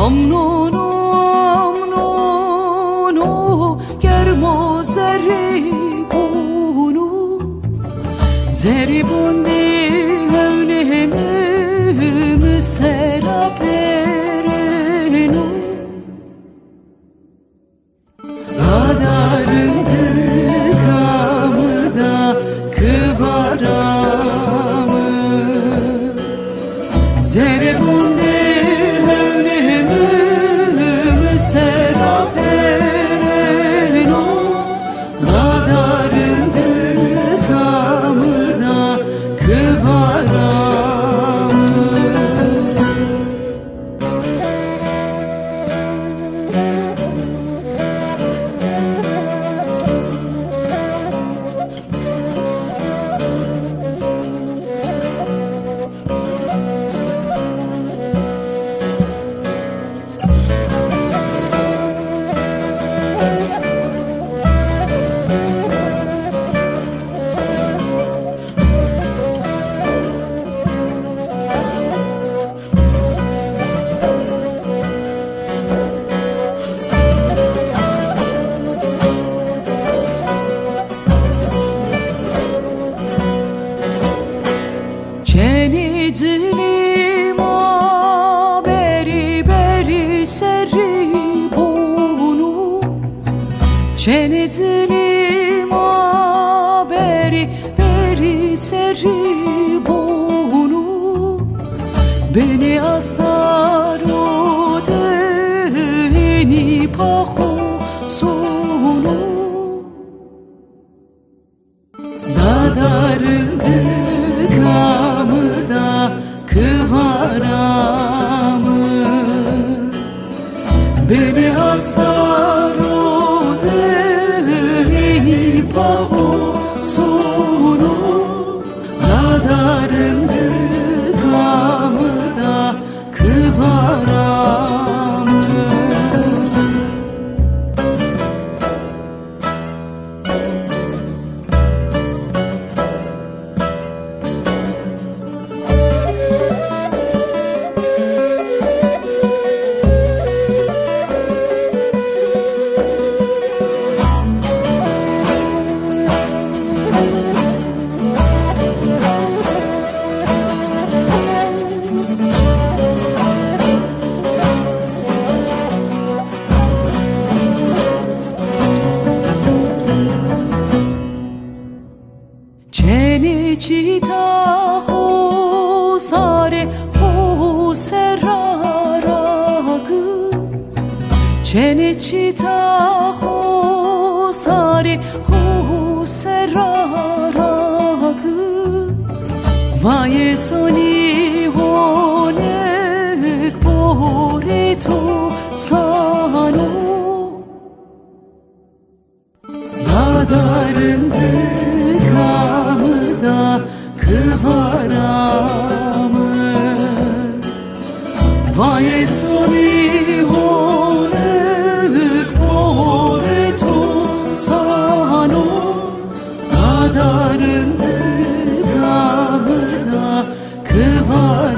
Zeribundi evnemim seraperenu Radarındı kamıda kıvaramı Zeribundi evnemim seraperenu Radarındı Çenizlima beri beri seri bunu Çenizlima beri beri seri bunu Beni astar o deni paho sonu Dadarındı kamıda kıvaramı Beni astar o deni paho sonu Dadarındı kamıda kıvaramı Çeniçita ho sare ho seraragı Çeniçita ho sare ho seraragı Vaye soni honek boreto sano Dadarındı kamıda kıvaramı Vaye soni honek boreto sano Dadarındı kamıda kıvaramı